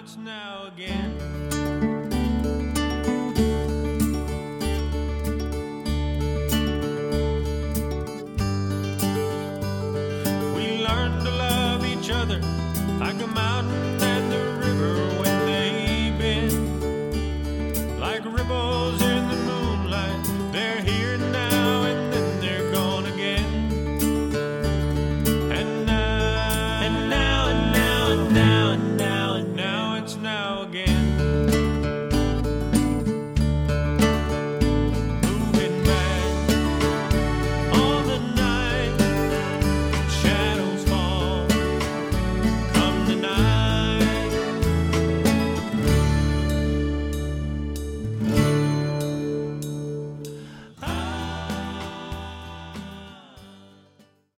hearts now again. We learned to love each other like a mountain